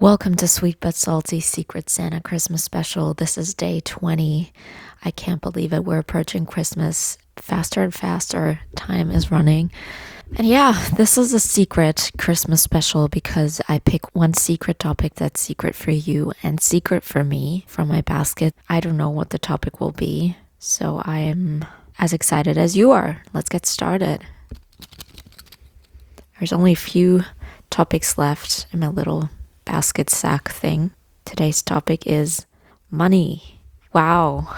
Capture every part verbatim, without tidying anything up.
Welcome to Sweet But Salty Secret Santa Christmas Special. This is day twenty. I can't believe it. We're approaching Christmas faster and faster. Time is running. And yeah, this is a secret Christmas special because I pick one secret topic that's secret for you and secret for me from my basket. I don't know what the topic will be, so I am as excited as you are. Let's get started. There's only a few topics left in my little basket sack thing. Today's topic is money. Wow.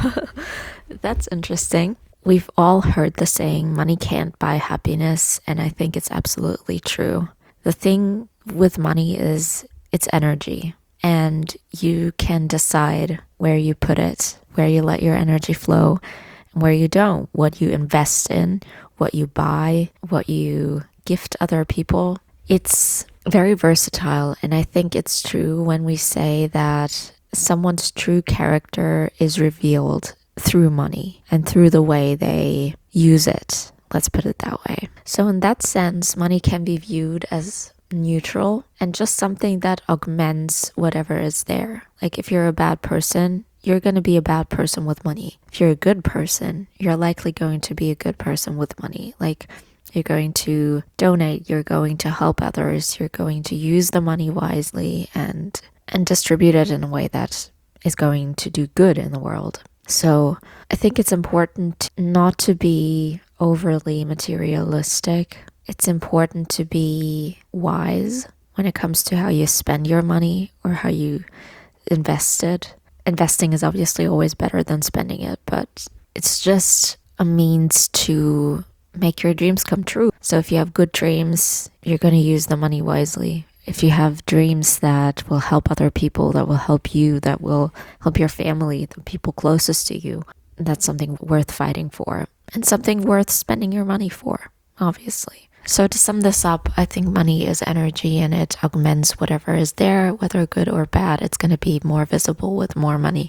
That's interesting. We've all heard the saying, money can't buy happiness, and I think it's absolutely true. The thing with money is it's energy, and you can decide where you put it, where you let your energy flow, and where you don't, what you invest in, what you buy, what you gift other people. It's very versatile, and I think it's true when we say that someone's true character is revealed through money and through the way they use it. Let's put it that way. So in that sense, money can be viewed as neutral and just something that augments whatever is there. Like if you're a bad person, you're going to be a bad person with money. If you're a good person, you're likely going to be a good person with money. Like you're going to donate, you're going to help others, you're going to use the money wisely and and distribute it in a way that is going to do good in the world. So I think it's important not to be overly materialistic. It's important to be wise when it comes to how you spend your money or how you invest it. Investing is obviously always better than spending it, but it's just a means to make your dreams come true. So if you have good dreams, you're going to use the money wisely. If you have dreams that will help other people, that will help you, that will help your family, the people closest to you, that's something worth fighting for and something worth spending your money for, obviously. So to sum this up, I think money is energy and it augments whatever is there, whether good or bad. It's going to be more visible with more money.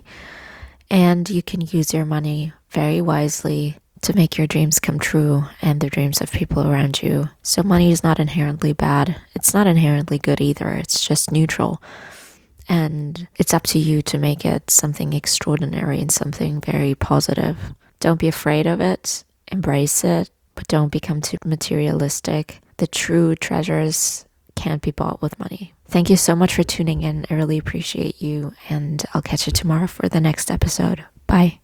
And you can use your money very wisely to make your dreams come true and the dreams of people around you. So money is not inherently bad. It's not inherently good either. It's just neutral. And it's up to you to make it something extraordinary and something very positive. Don't be afraid of it. Embrace it, but don't become too materialistic. The true treasures can't be bought with money. Thank you so much for tuning in. I really appreciate you, and I'll catch you tomorrow for the next episode. Bye.